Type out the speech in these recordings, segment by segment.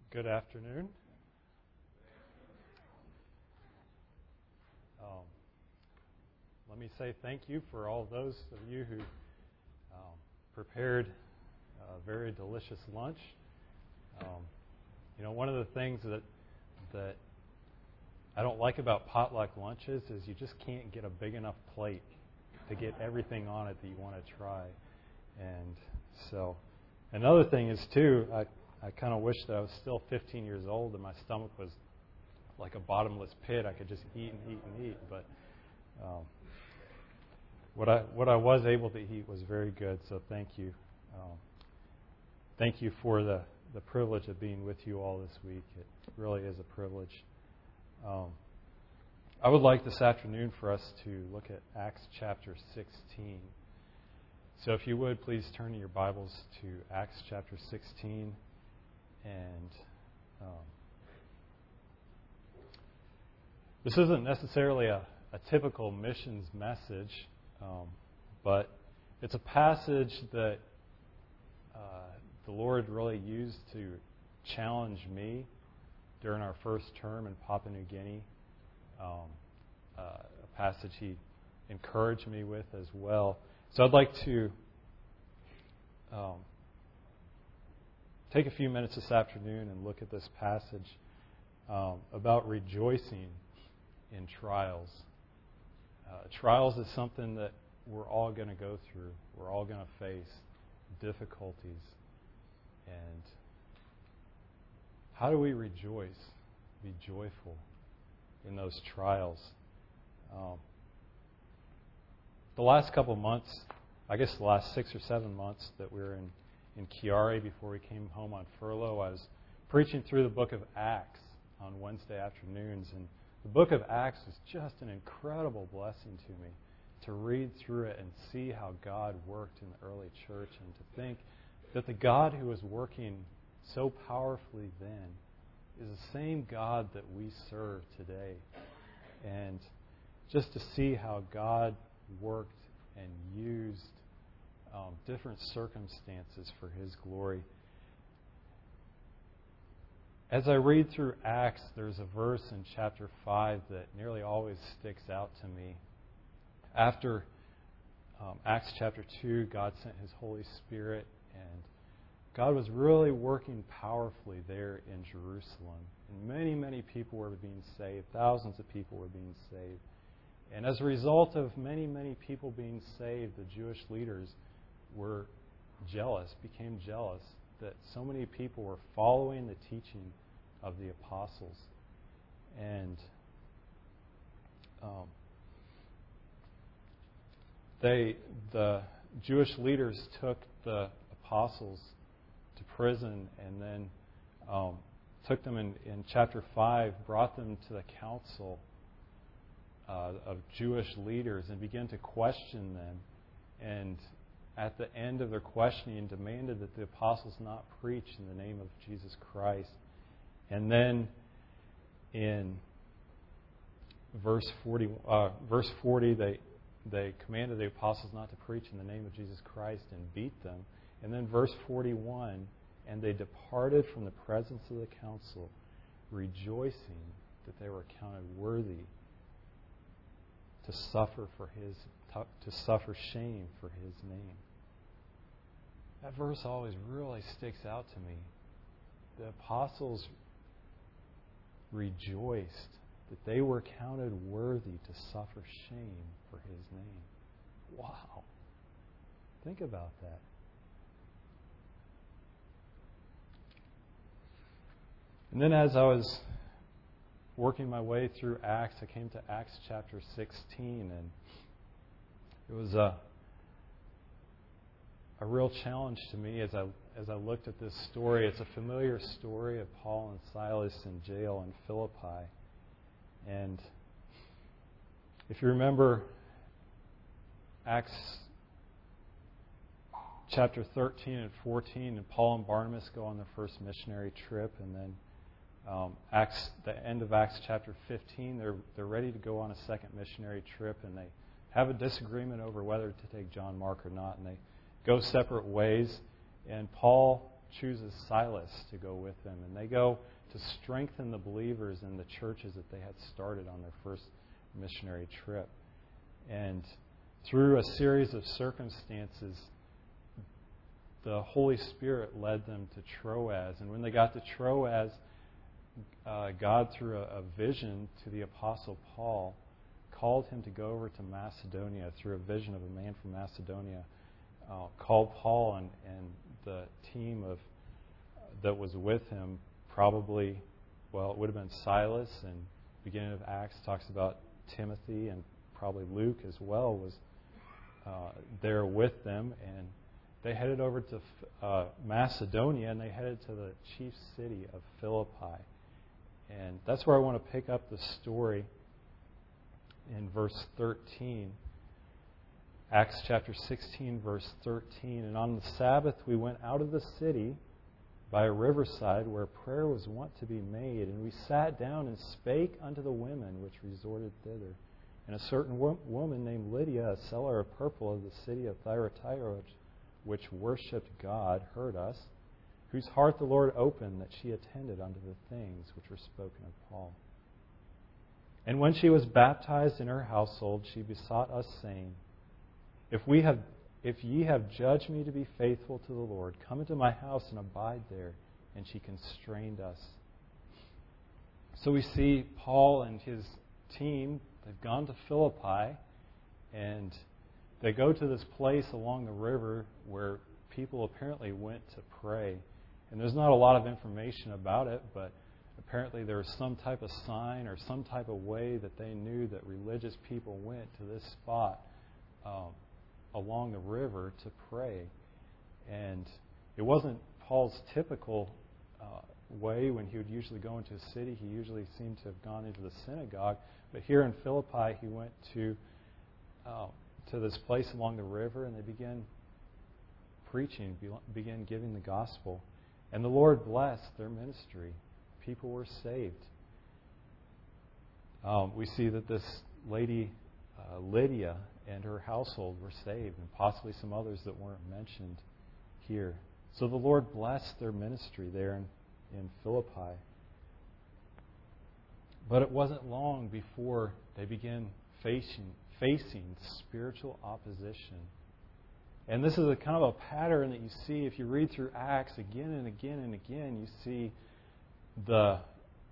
Good afternoon. Let me say thank you for all those of you who prepared a very delicious lunch. One of the things that I don't like about potluck lunches is you just can't get a big enough plate to get everything on it that you want to try. And so another thing is, too, I kind of wish that I was still 15 years old and my stomach was like a bottomless pit. I could just eat and eat and eat. But what I was able to eat was very good, so thank you. Thank you for the privilege of being with you all this week. It really is a privilege. I would like this afternoon for us to look at Acts chapter 16. So if you would, please turn your Bibles to Acts chapter 16. And this isn't necessarily a typical missions message, but it's a passage that the Lord really used to challenge me during our first term in Papua New Guinea. A passage He encouraged me with as well. So I'd like to take a few minutes this afternoon and look at this passage about rejoicing in trials. Trials is something that we're all going to go through. We're all going to face difficulties. And how do we rejoice, be joyful in those trials? The last couple of months, I guess the last 6 or 7 months that we were in Chiari before we came home on furlough, I was preaching through the book of Acts on Wednesday afternoons. And the book of Acts was just an incredible blessing to me to read through it and see how God worked in the early church, and to think that the God who was working so powerfully then is the same God that we serve today. And just to see how God worked and used different circumstances for His glory. As I read through Acts, there's a verse in chapter 5 that nearly always sticks out to me. After Acts chapter 2, God sent His Holy Spirit, and God was really working powerfully there in Jerusalem. And many, many people were being saved. Thousands of people were being saved. And as a result of many, many people being saved, the Jewish leaders were became jealous that so many people were following the teaching of the apostles. And the Jewish leaders took the apostles to prison, and then took them in chapter 5, brought them to the council of Jewish leaders and began to question them. And at the end of their questioning, demanded that the apostles not preach in the name of Jesus Christ. And then in verse 40, they commanded the apostles not to preach in the name of Jesus Christ and beat them. And then verse 41, and they departed from the presence of the council, rejoicing that they were counted worthy to suffer shame for His name. That verse always really sticks out to me. The apostles rejoiced that they were counted worthy to suffer shame for His name. Wow. Think about that. And then as I was working my way through Acts, I came to Acts chapter 16, and it was a real challenge to me as I looked at this story. It's a familiar story of Paul and Silas in jail in Philippi. And if you remember Acts chapter 13 and 14, and Paul and Barnabas go on their first missionary trip, and then the end of Acts chapter 15, they're ready to go on a second missionary trip, and they have a disagreement over whether to take John Mark or not, and they go separate ways. And Paul chooses Silas to go with them, and they go to strengthen the believers in the churches that they had started on their first missionary trip. And through a series of circumstances, the Holy Spirit led them to Troas. And when they got to Troas, God, through a vision to the Apostle Paul, called him to go over to Macedonia through a vision of a man from Macedonia. Called Paul and the team that was with him, probably, well, it would have been Silas, and beginning of Acts talks about Timothy, and probably Luke as well was there with them, and they headed over to Macedonia, and they headed to the chief city of Philippi. And that's where I want to pick up the story in verse 13. Acts chapter 16, verse 13. And on the Sabbath we went out of the city by a riverside where prayer was wont to be made. And we sat down and spake unto the women which resorted thither. And a certain woman named Lydia, a seller of purple of the city of Thyatira, which worshipped God, heard us, whose heart the Lord opened, that she attended unto the things which were spoken of Paul. And when she was baptized in her household, she besought us, saying, If ye have judged me to be faithful to the Lord, come into my house and abide there. And she constrained us. So we see Paul and his team, they've gone to Philippi, and they go to this place along the river where people apparently went to pray. And there's not a lot of information about it, but apparently there was some type of sign or some type of way that they knew that religious people went to this spot along the river to pray. And it wasn't Paul's typical way when he would usually go into a city. He usually seemed to have gone into the synagogue. But here in Philippi, he went to this place along the river, and they began preaching, began giving the gospel. And the Lord blessed their ministry. People were saved. We see that this lady, Lydia, and her household were saved, and possibly some others that weren't mentioned here. So the Lord blessed their ministry there in Philippi. But it wasn't long before they began facing spiritual opposition. And this is a kind of a pattern that you see if you read through Acts again and again and again. You see the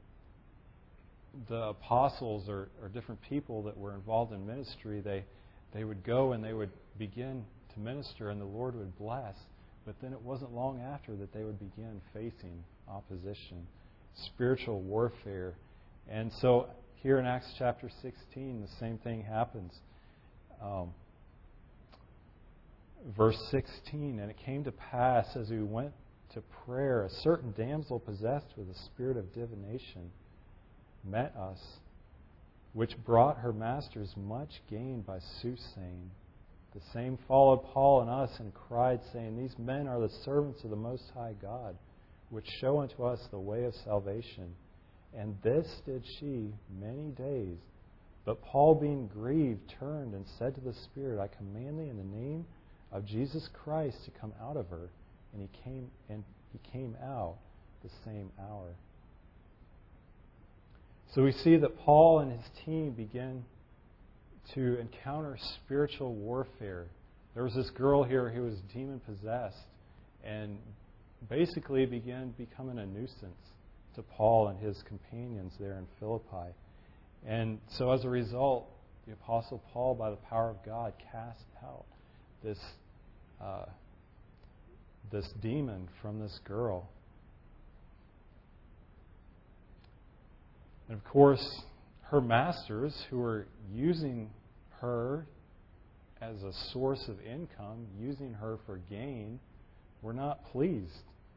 apostles or different people that were involved in ministry. They would go and they would begin to minister, and the Lord would bless. But then it wasn't long after that they would begin facing opposition, spiritual warfare. And so here in Acts chapter 16, the same thing happens. Verse 16, and it came to pass as we went to prayer, a certain damsel possessed with a spirit of divination met us, which brought her masters much gain by soothsaying. The same followed Paul and us and cried, saying, These men are the servants of the Most High God, which show unto us the way of salvation. And this did she many days. But Paul, being grieved, turned and said to the Spirit, I command thee in the name of Jesus Christ to come out of her. And he came out the same hour. So we see that Paul and his team begin to encounter spiritual warfare. There was this girl here who was demon-possessed and basically began becoming a nuisance to Paul and his companions there in Philippi. And so as a result, the Apostle Paul, by the power of God, cast out this demon from this girl. And of course, her masters, who were using her as a source of income, using her for gain, were not pleased.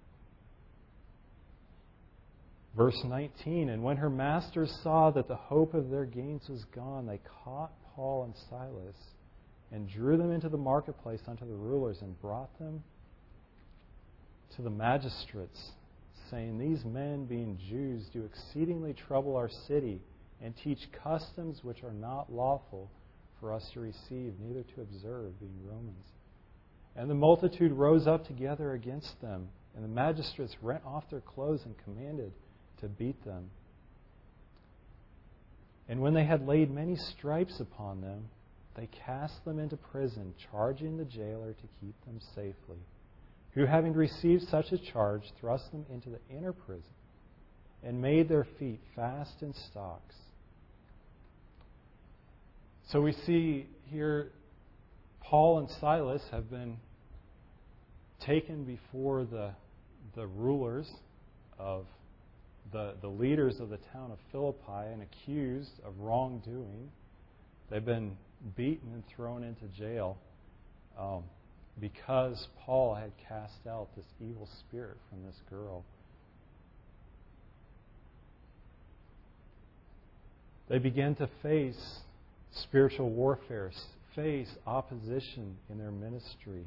Verse 19, and when her masters saw that the hope of their gains was gone, they caught Paul and Silas and drew them into the marketplace unto the rulers and brought them to the magistrates, saying, These men, being Jews, do exceedingly trouble our city and teach customs which are not lawful for us to receive, neither to observe, being Romans. And the multitude rose up together against them And the magistrates rent off their clothes and commanded to beat them. And when they had laid many stripes upon them, they cast them into prison, charging the jailer to keep them safely, who, having received such a charge, thrust them into the inner prison and made their feet fast in stocks. So we see here Paul and Silas have been taken before the rulers of the leaders of the town of Philippi and accused of wrongdoing. They've been beaten and thrown into jail because Paul had cast out this evil spirit from this girl. They began to face spiritual warfare, face opposition in their ministry.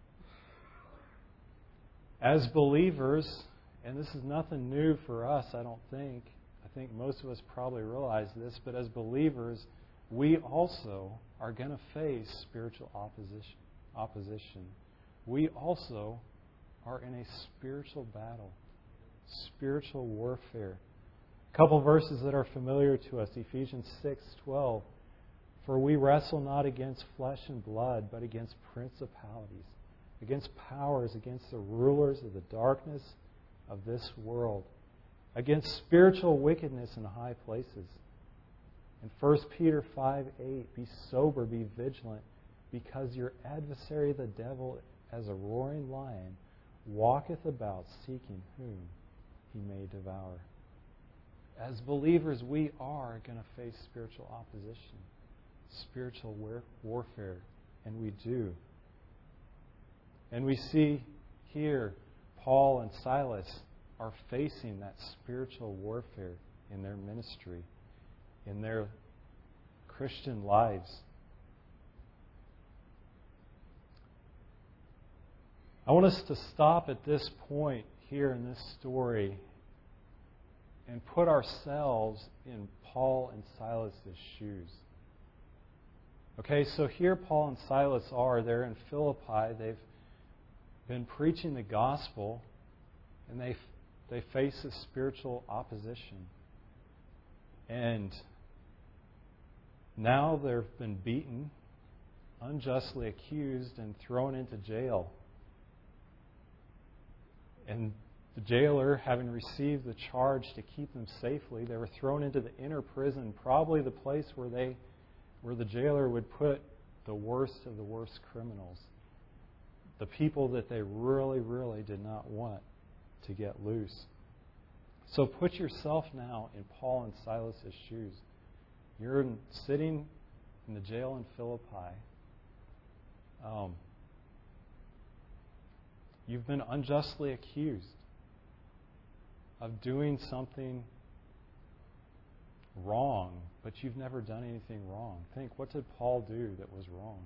As believers, and this is nothing new for us, I don't think. I think most of us probably realize this, but as believers, we also are going to face spiritual opposition. We also are in a spiritual battle, spiritual warfare. A couple verses that are familiar to us, Ephesians 6:12. For we wrestle not against flesh and blood, but against principalities, against powers, against the rulers of the darkness of this world, against spiritual wickedness in high places. In 1 Peter 5:8, be sober, be vigilant, because your adversary the devil, as a roaring lion, walketh about seeking whom he may devour. As believers, we are going to face spiritual opposition, spiritual warfare, and we do. And we see here Paul and Silas are facing that spiritual warfare in their ministry, in their Christian lives. I want us to stop at this point here in this story and put ourselves in Paul and Silas' shoes. Okay, so here Paul and Silas are. They're in Philippi. They've been preaching the gospel, and they face this spiritual opposition. And now they've been beaten, unjustly accused, and thrown into jail. And the jailer, having received the charge to keep them safely, they were thrown into the inner prison, probably the place where the jailer would put the worst of the worst criminals, the people that they really, really did not want to get loose. So put yourself now in Paul and Silas' shoes. You're sitting in the jail in Philippi. You've been unjustly accused of doing something wrong, but you've never done anything wrong. Think, what did Paul do that was wrong?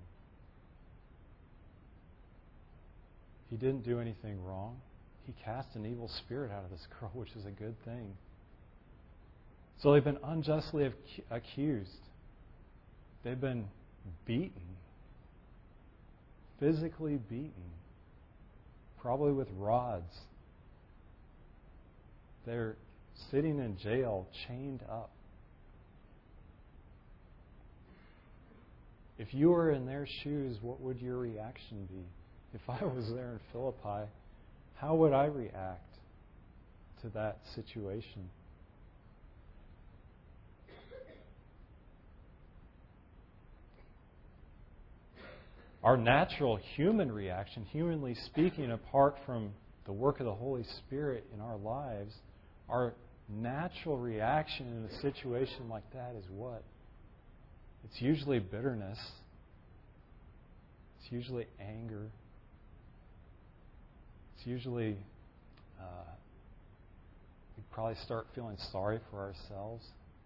He didn't do anything wrong. He cast an evil spirit out of this girl, which is a good thing. So they've been unjustly accused. They've been beaten, physically beaten, probably with rods. They're sitting in jail, chained up. If you were in their shoes, what would your reaction be? If I was there in Philippi, how would I react to that situation? Our natural human reaction, humanly speaking, apart from the work of the Holy Spirit in our lives, our natural reaction in a situation like that is what? It's usually bitterness. It's usually anger. It's usually, we probably start feeling sorry for ourselves.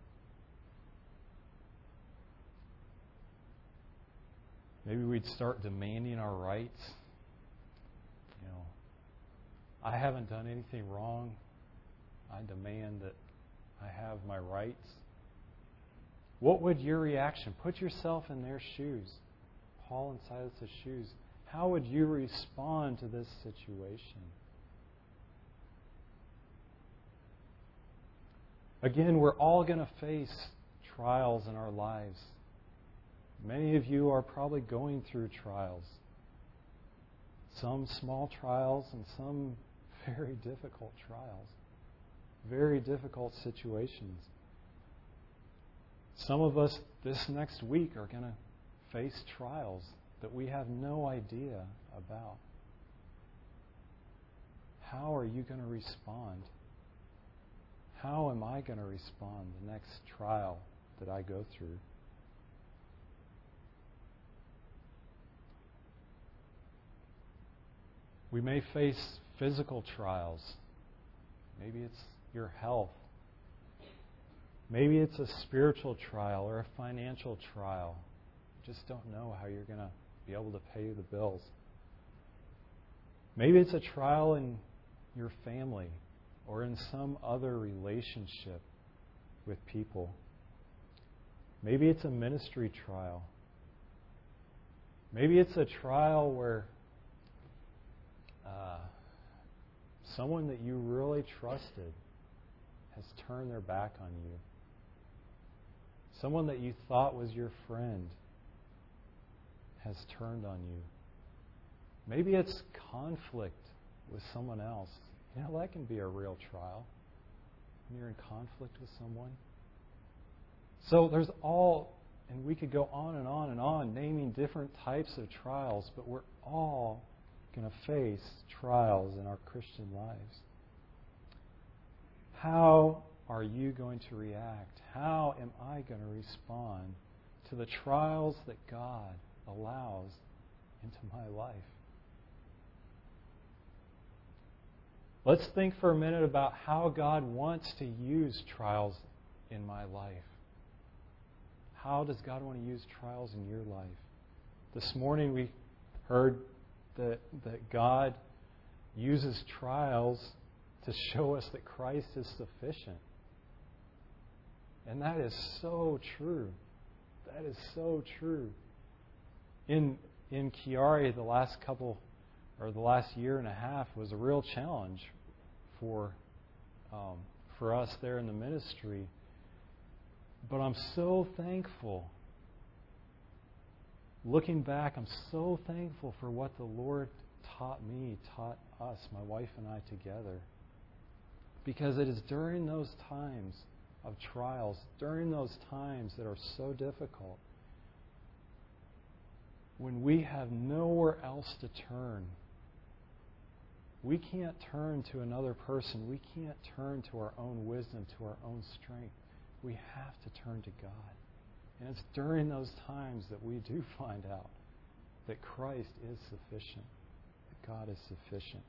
Maybe we'd start demanding our rights. You know, I haven't done anything wrong. I demand that I have my rights. What would your reaction? Put yourself in their shoes, Paul and Silas' shoes. How would you respond to this situation? Again, we're all going to face trials in our lives. Many of you are probably going through trials. Some small trials and some very difficult trials. Very difficult situations. Some of us this next week are going to face trials that we have no idea about. How are you going to respond? How am I going to respond the next trial that I go through? We may face physical trials. Maybe it's your health. Maybe it's a spiritual trial or a financial trial. You just don't know how you're going to be able to pay the bills. Maybe it's a trial in your family or in some other relationship with people. Maybe it's a ministry trial. Maybe it's a trial where someone that you really trusted has turned their back on you. Someone that you thought was your friend has turned on you. Maybe it's conflict with someone else. You know, that can be a real trial when you're in conflict with someone. So there's all, and we could go on and on and on, naming different types of trials, but we're all going to face trials in our Christian lives. How are you going to react? How am I going to respond to the trials that God allows into my life? Let's think for a minute about how God wants to use trials in my life. How does God want to use trials in your life? This morning we heard that God uses trials to show us that Christ is sufficient. And that is so true. That is so true. In Chiari, the last year and a half was a real challenge for us there in the ministry. But I'm so thankful. Looking back, I'm so thankful for what the Lord taught us, my wife and I together. Because it is during those times of trials, during those times that are so difficult, when we have nowhere else to turn. We can't turn to another person. We can't turn to our own wisdom, to our own strength. We have to turn to God. And it's during those times that we do find out that Christ is sufficient, that God is sufficient.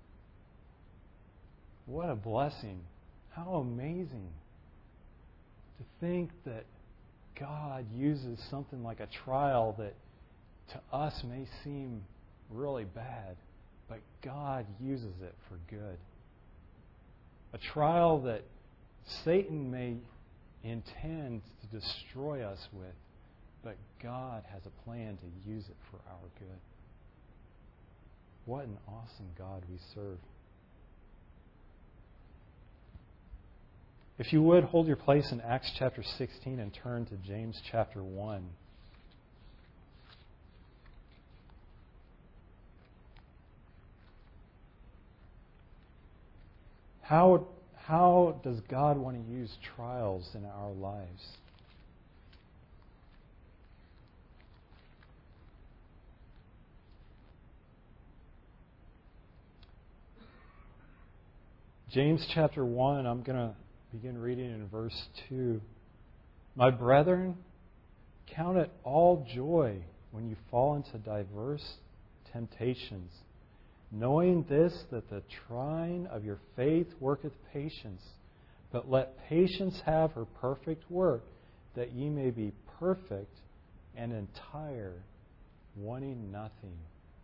What a blessing. How amazing to think that God uses something like a trial that to us may seem really bad, but God uses it for good. A trial that Satan may intend to destroy us with, but God has a plan to use it for our good. What an awesome God we serve. If you would, hold your place in Acts chapter 16 and turn to James chapter 1. How does God want to use trials in our lives? James chapter 1, I'm going to begin reading in verse 2. My brethren, count it all joy when you fall into diverse temptations, knowing this, that the trying of your faith worketh patience. But let patience have her perfect work, that ye may be perfect and entire, wanting nothing.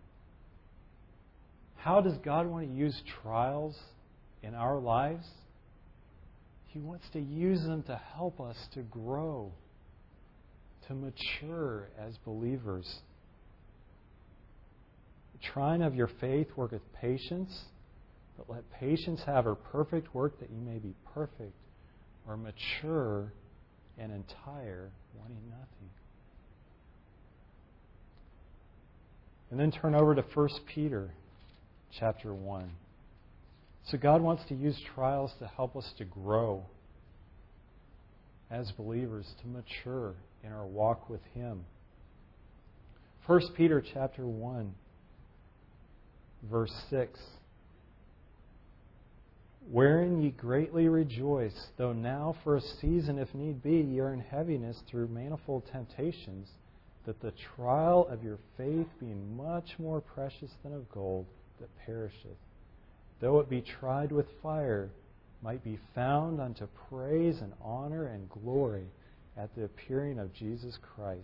How does God want to use trials in our lives? He wants to use them to help us to grow, to mature as believers. The trying of your faith worketh patience, but let patience have her perfect work, that ye may be perfect, or mature and entire, wanting nothing. And then turn over to 1 Peter chapter 1. So God wants to use trials to help us to grow as believers, to mature in our walk with Him. 1 Peter chapter 1, verse 6. Wherein ye greatly rejoice, though now for a season, if need be, ye are in heaviness through manifold temptations, that the trial of your faith, being much more precious than of gold that perisheth, though it be tried with fire, might be found unto praise and honor and glory at the appearing of Jesus Christ.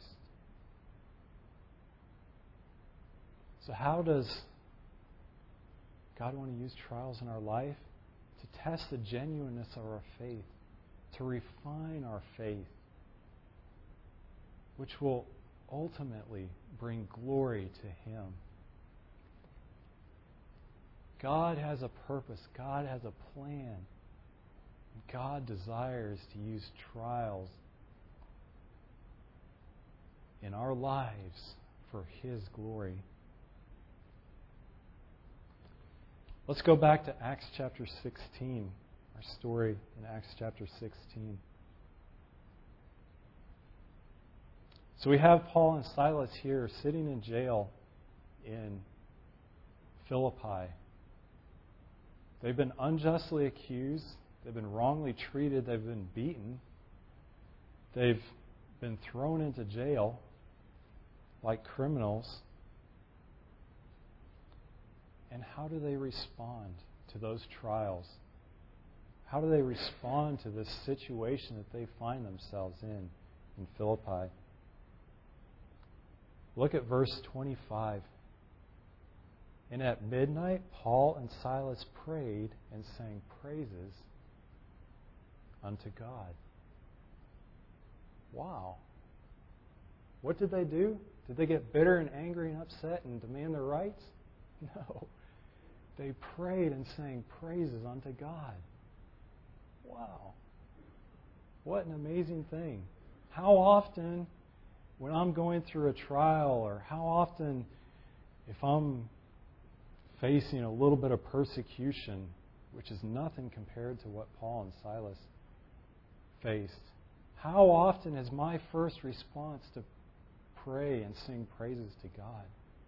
So how does God want to use trials in our life? To test the genuineness of our faith, to refine our faith, which will ultimately bring glory to Him. God has a purpose. God has a plan. God desires to use trials in our lives for His glory. Let's go back to Acts chapter 16, our story in Acts chapter 16. So we have Paul and Silas here sitting in jail in Philippi. They've been unjustly accused. They've been wrongly treated. They've been beaten. They've been thrown into jail like criminals. And how do they respond to those trials? How do they respond to this situation that they find themselves in Philippi? Look at verse 25. And at midnight, Paul and Silas prayed and sang praises unto God. Wow. What did they do? Did they get bitter and angry and upset and demand their rights? No. They prayed and sang praises unto God. Wow. What an amazing thing. How often, when I'm going through a trial, or how often, if I'm facing a little bit of persecution, which is nothing compared to what Paul and Silas faced, how often is my first response to pray and sing praises to God?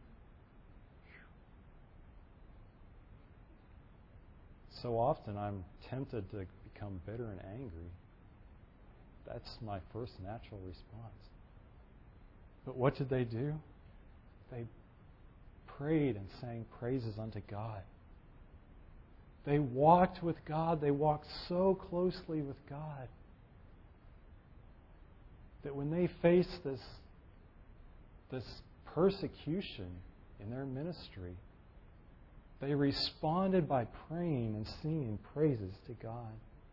So often I'm tempted to become bitter and angry. That's my first natural response. But what did they do? They prayed and sang praises unto God. They walked with God. They walked so closely with God that when they faced this persecution in their ministry, they responded by praying and singing praises to God.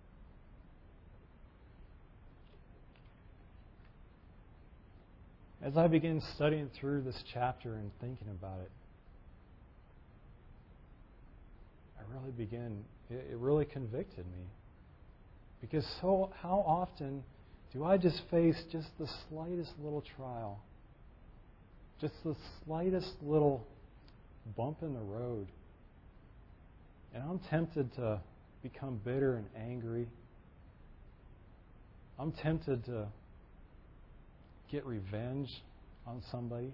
As I began studying through this chapter and thinking about it, it really convicted me. Because how often do I just face just the slightest little trial, just the slightest little bump in the road, and I'm tempted to become bitter and angry. I'm tempted to get revenge on somebody.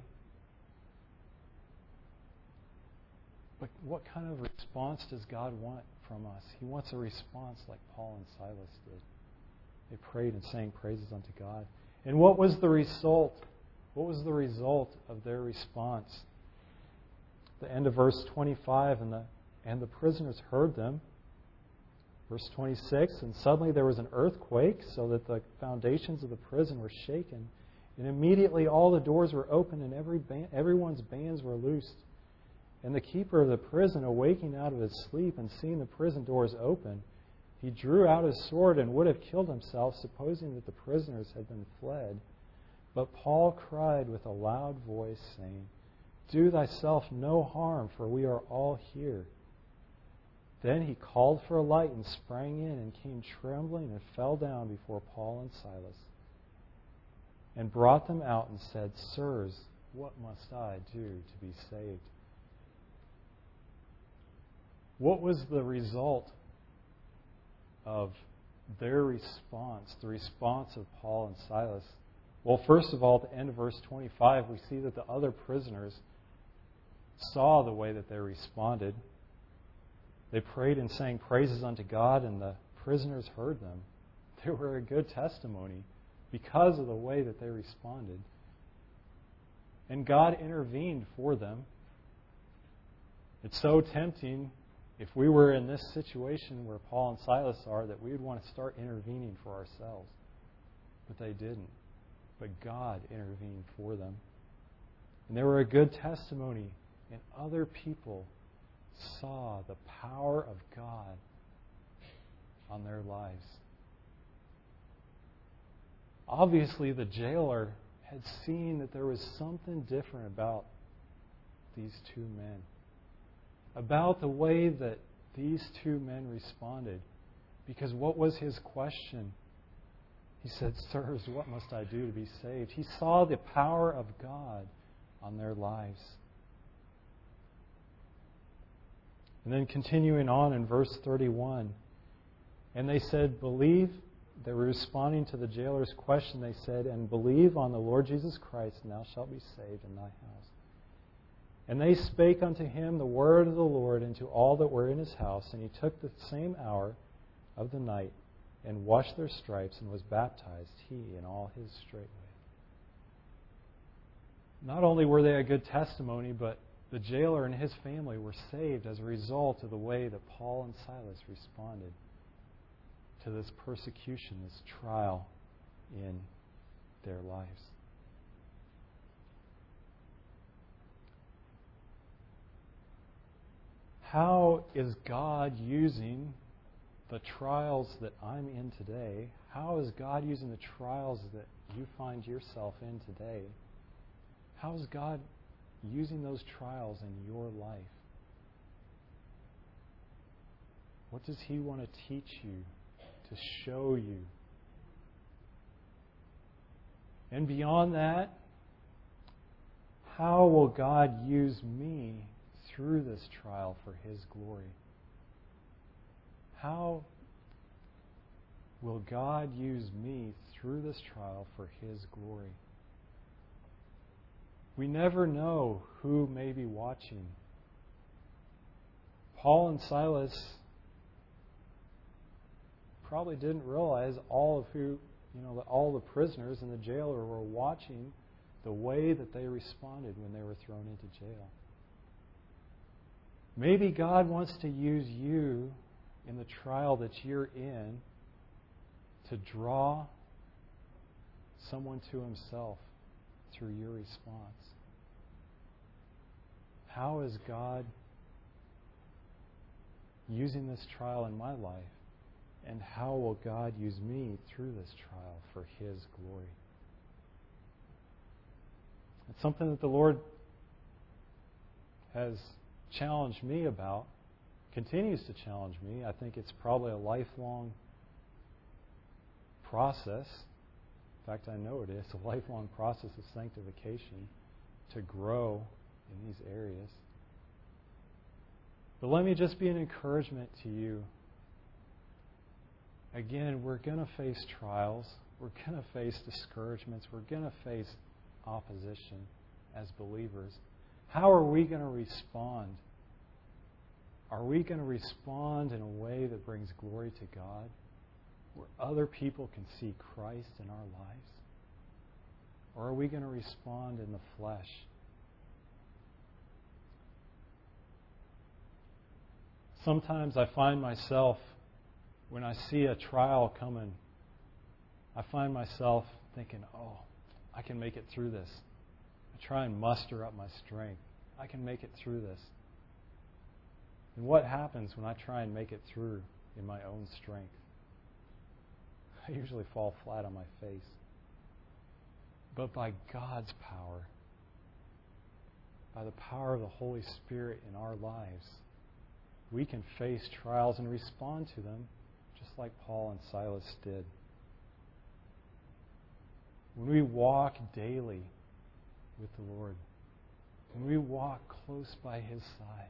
But what kind of response does God want from us? He wants a response like Paul and Silas did. They prayed and sang praises unto God. And what was the result? What was the result of their response? The end of verse 25, and the prisoners heard them. Verse 26, and suddenly there was an earthquake, so that the foundations of the prison were shaken. And immediately all the doors were opened, and everyone's bands were loosed. And the keeper of the prison, awaking out of his sleep and seeing the prison doors open, he drew out his sword and would have killed himself, supposing that the prisoners had been fled. But Paul cried with a loud voice, saying, Do thyself no harm, for we are all here. Then he called for a light and sprang in and came trembling and fell down before Paul and Silas and brought them out and said, Sirs, what must I do to be saved? What was the result of their response, the response of Paul and Silas? Well, first of all, at the end of verse 25, we see that the other prisoners saw the way that they responded. They prayed and sang praises unto God, and the prisoners heard them. They were a good testimony because of the way that they responded. And God intervened for them. It's so tempting, if we were in this situation where Paul and Silas are, that we would want to start intervening for ourselves. But they didn't. But God intervened for them. And they were a good testimony, and other people saw the power of God on their lives. Obviously, the jailer had seen that there was something different about these two men, about the way that these two men responded. Because what was his question? He said, Sirs, what must I do to be saved? He saw the power of God on their lives. And then continuing on in verse 31, and they said, believe. They were responding to the jailer's question. They said, and believe on the Lord Jesus Christ, and thou shalt be saved in thy house. And they spake unto him the word of the Lord and to all that were in his house. And he took the same hour of the night and washed their stripes and was baptized, he and all his straightway. Not only were they a good testimony, but the jailer and his family were saved as a result of the way that Paul and Silas responded to this persecution, this trial in their lives. How is God using the trials that I'm in today? How is God using the trials that you find yourself in today? How is God using those trials in your life? What does He want to teach you, to show you? And beyond that, how will God use me through this trial for His glory? How will God use me through this trial for His glory? We never know who may be watching. Paul and Silas probably didn't realize all the prisoners and the jailer were watching the way that they responded when they were thrown into jail. Maybe God wants to use you in the trial that you're in to draw someone to Himself through your response. How is God using this trial in my life? And how will God use me through this trial for His glory? It's something that the Lord has challenged me about, continues to challenge me. I think it's probably a lifelong process. In fact, I know it is a lifelong process of sanctification to grow in these areas. But let me just be an encouragement to you. Again, we're going to face trials. We're going to face discouragements. We're going to face opposition as believers. How are we going to respond? Are we going to respond in a way that brings glory to God, where other people can see Christ in our lives? Or are we going to respond in the flesh? Sometimes I find myself, when I see a trial coming, I find myself thinking, oh, I can make it through this. I try and muster up my strength. I can make it through this. And what happens when I try and make it through in my own strength? I usually fall flat on my face. But by God's power, by the power of the Holy Spirit in our lives, we can face trials and respond to them just like Paul and Silas did. When we walk daily with the Lord, when we walk close by His side,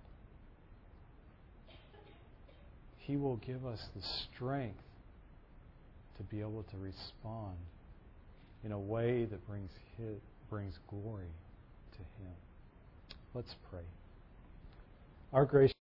He will give us the strength to be able to respond in a way that brings glory to Him. Let's pray. Our gracious